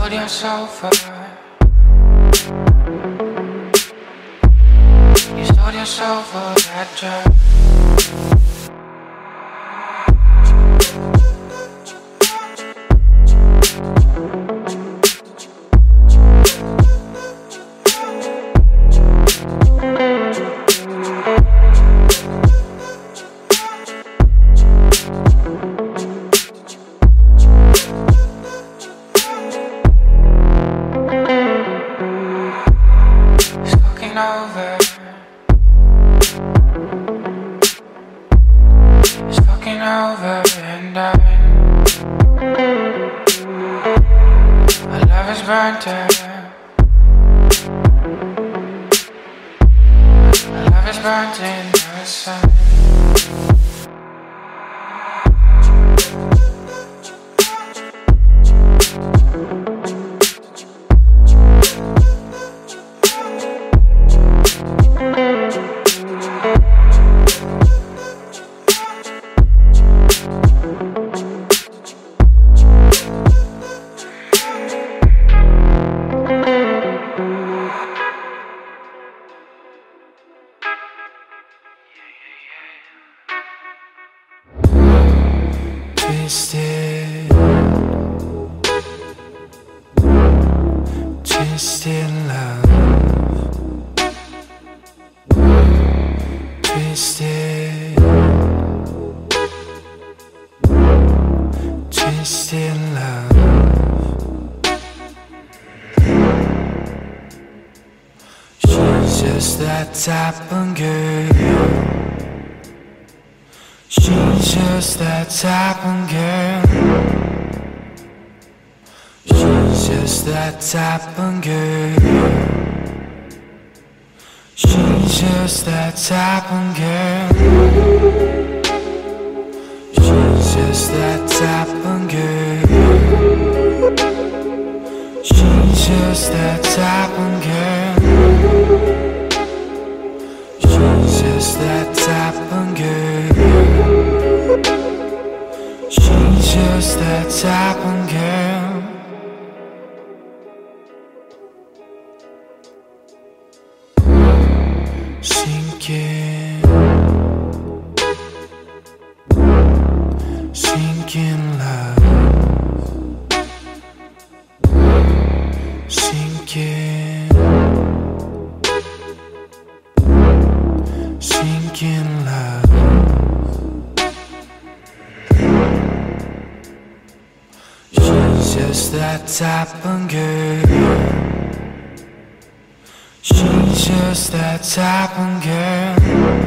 sold yourself out. You sold yourself for that job. Over and dying. Our love is burnt out. Our love is burnt in the sun. Twisted, twisted love. Twisted, twisted love. She's just that type of girl. She's just that type of girl. She's just that type of girl. She's just that type of girl. She's just that type of girl. She's just that type of girl. She's just that type of girl. She's just that type of girl. Sinking, sinking love. Sinking, sinking love. She's just that type of girl. She's just that type of girl.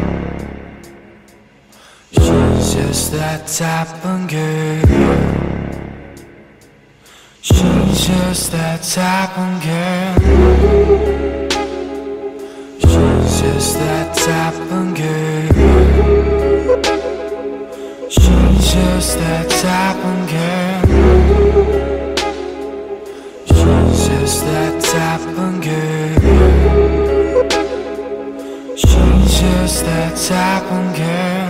She's just that type of girl. She's just that type of girl. She's just that type of girl. She's just that type of girl. She's just that type of girl. She's just that type of girl.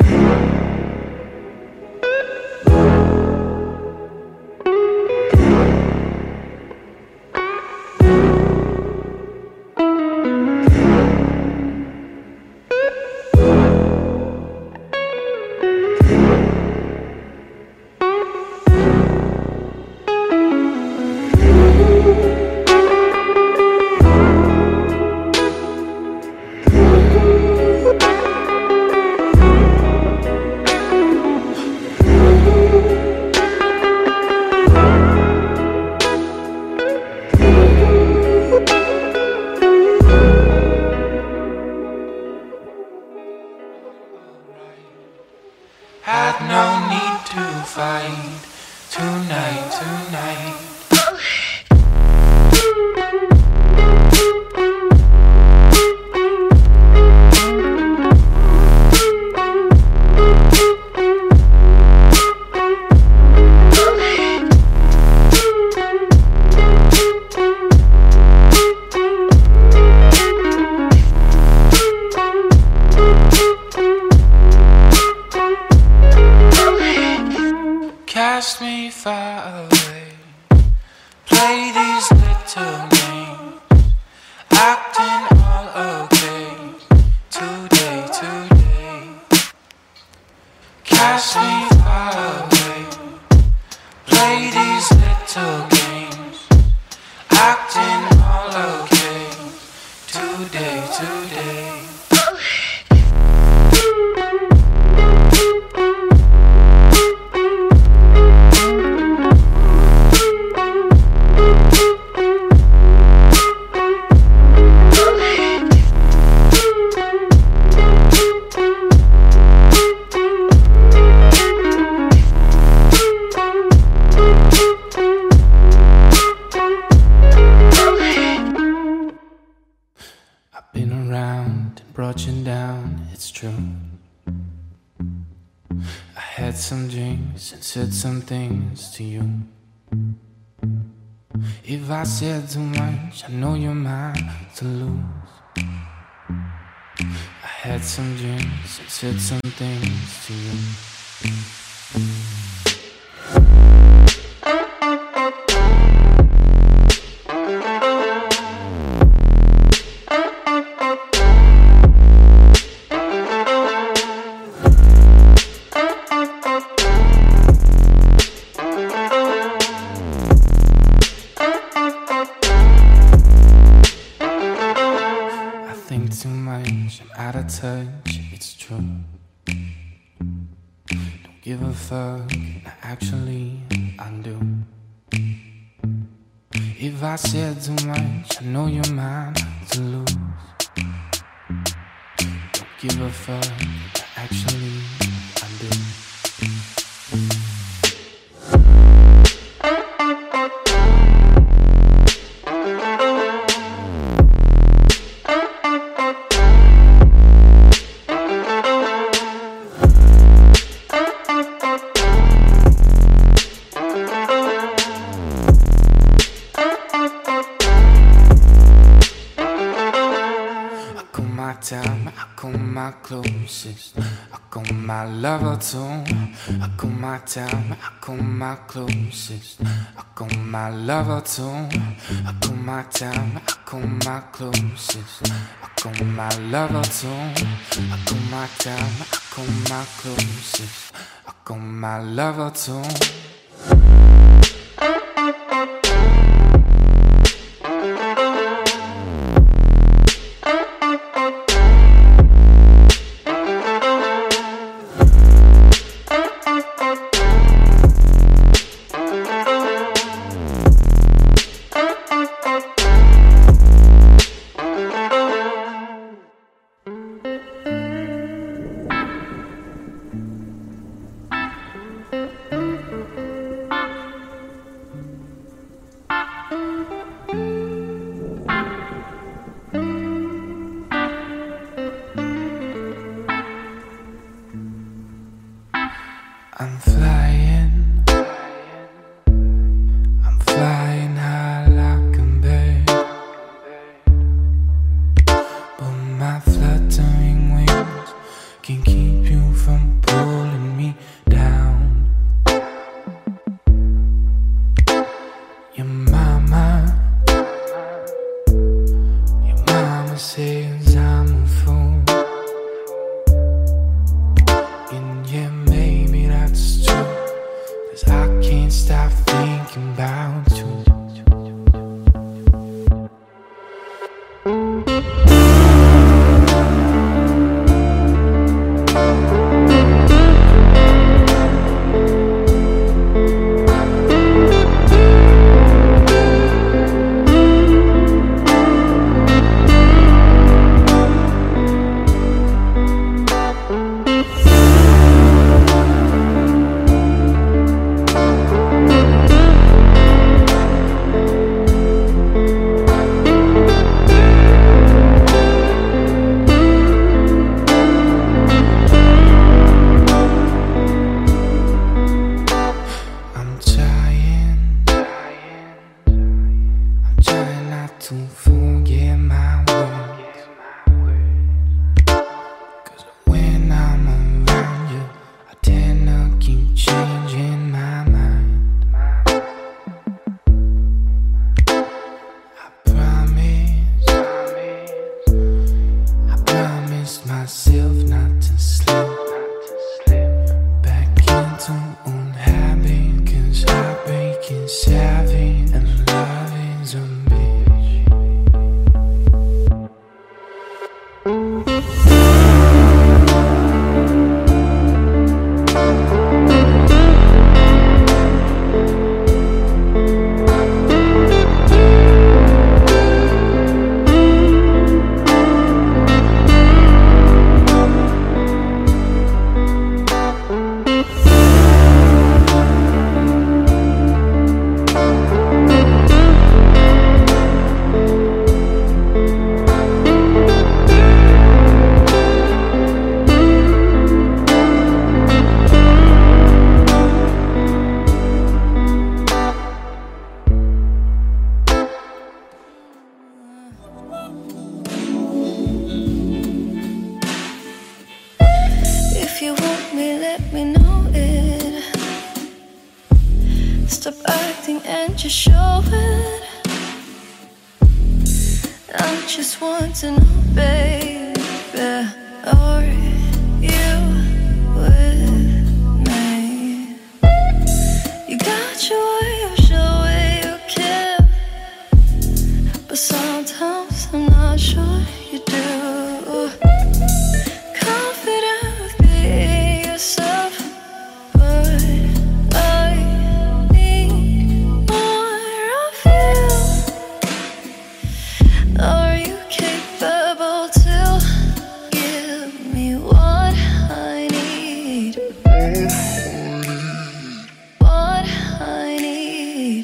Had no need to fight tonight. Cast me far away. Play these little games, acting all okay. Today, cast me far away. Play these little games, acting all okay. Today. Been around and brought you down, it's true. I had some drinks and said some things to you. If I said too much, I know you're mine to lose. I had some drinks and said some things to you. Too much, I'm out of touch, it's true. Don't give a fuck, actually I do. If I said too much, I know you're mine to lose. Don't give a fuck, actually I do. I call my closest, I call my lover too. I call my time, I call my closest, I call my lover too. I call my time, I call my closest, I call my lover too. I call my time, I call my closest, I call my lover too. I'm flying high like a bird, but my fluttering wings can keep you from pulling me down. Your mama says I'm a fool, and yeah, maybe that's true, 'cause I can't stop thinking about you. To forget my words, 'cause when I'm around you, I tend to keep changing my mind. let me know it. Stop acting and just show it. I just want to know, baby, are you with me? You got your way of showing you care, but sometimes I'm not sure you do. Confident with being yourself, but I need more of you. Are you capable to give me what I need? What I need.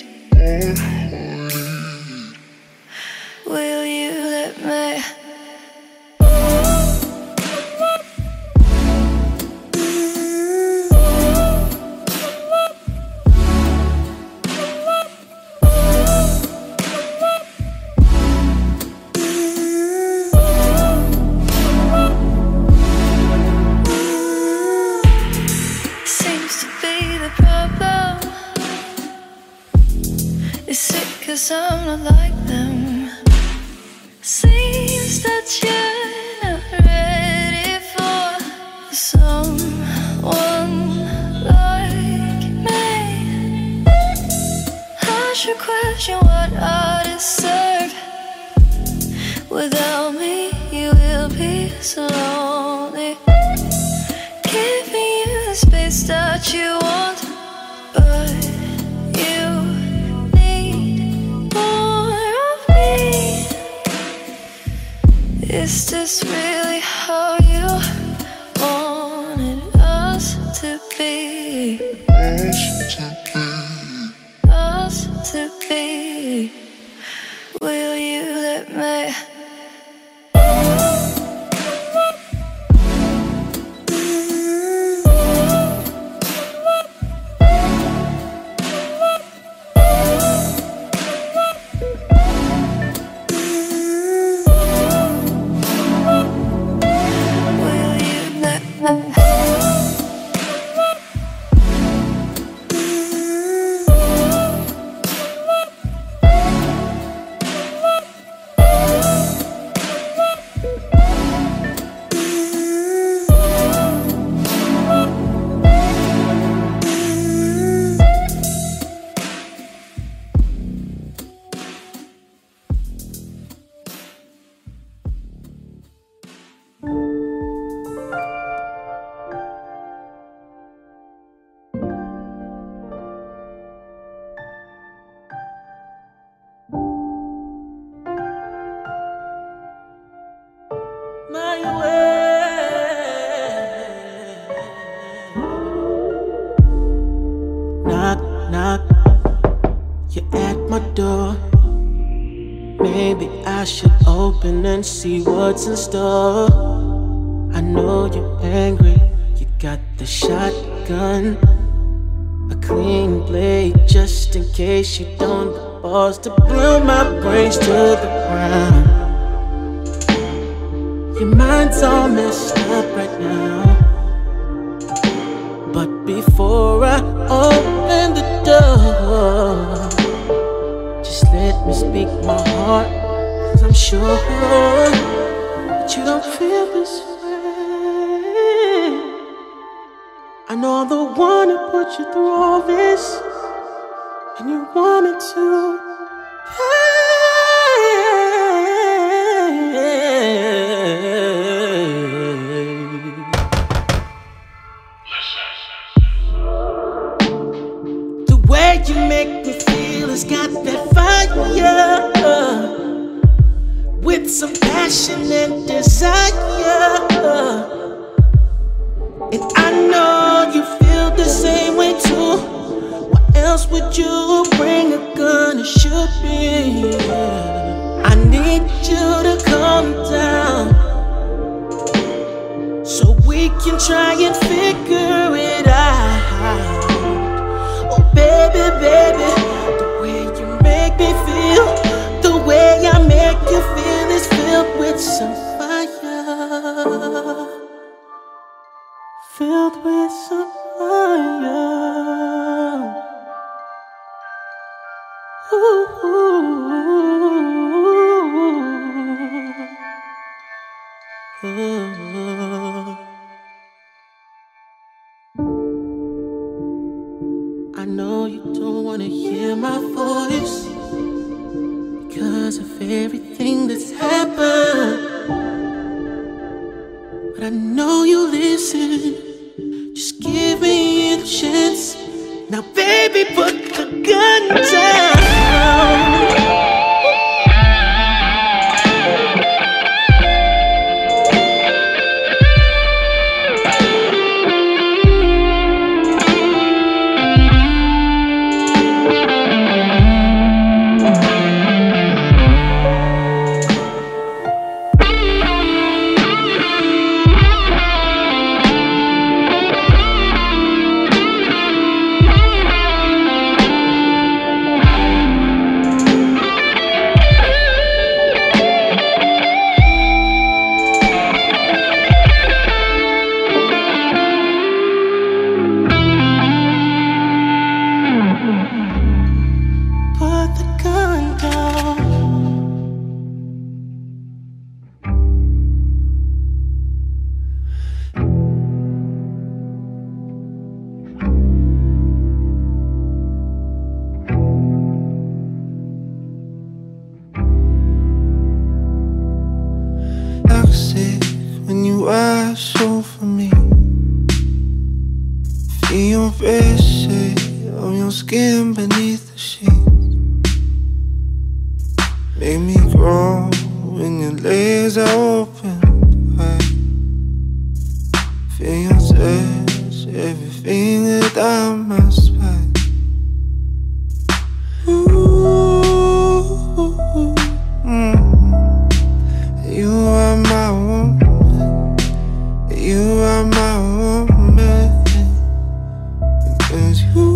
Will you let me? Seems to be the problem. Is it 'cause I'm not like them? Seems that you're not ready for someone like me. I should question what I deserve. Without me, you will be so lonely. Giving you the space that you want, but you need more of me. Is this really how you wanted us to be? Us to be. Will you let me? My way. Knock, knock, you're at my door. Maybe I should open and see what's in store. I know you're angry, you got the shotgun, a clean blade just in case you don't have the balls to burn my brains to the ground. Your mind's all messed up right now, but before I open the door, just let me speak my heart, 'cause I'm sure that you don't feel this way. I know I'm the one who put you through all this, and you want me to the way you make me feel has got that fire, with some passion and desire. And I know you feel the same way too. Why else would you bring a gun and shoot me? I need you to calm down, so we can try and figure it out. Oh baby, baby, the way you make me feel, the way I make you feel is filled with some fire, filled with some I know you don't wanna hear my voice because of everything that's happened, but I know you listen. Just give me a chance. Now baby, put the gun down. When you wash over me, feel your best shade of your skin beneath the sheets. Make me grow when your legs are open wide. Feel your touch, every finger down my spine. You are my woman. You are my woman. Because you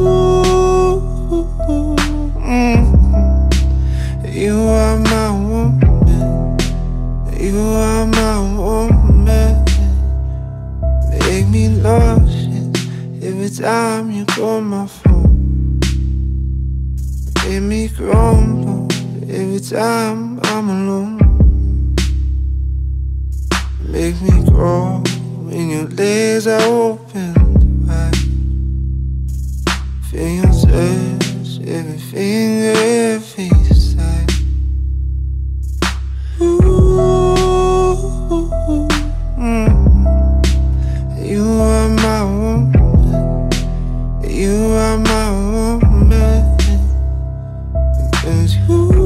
are my woman. You are my woman. Make me nauseous every time you call my phone. Make me crumble every time I'm alone. Make me grow when your legs are open wide. Feel your touch, every finger, every side. You are my woman. You are my woman. Because you